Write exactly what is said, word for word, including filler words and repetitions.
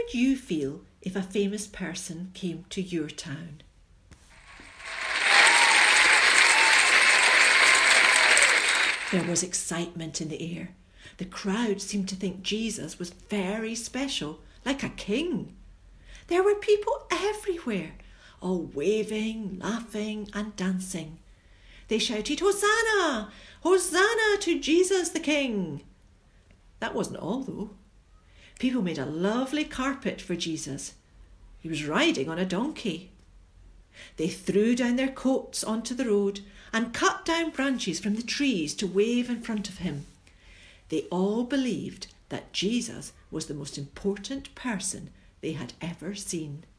would you feel if a famous person came to your town? There was excitement in the air. The crowd seemed to think Jesus was very special, like a king. There were people everywhere, all waving, laughing and dancing. They shouted, "Hosanna! Hosanna to Jesus the King!" That wasn't all, though. People made a lovely carpet for Jesus. He was riding on a donkey. They threw down their coats onto the road and cut down branches from the trees to wave in front of him. They all believed that Jesus was the most important person they had ever seen.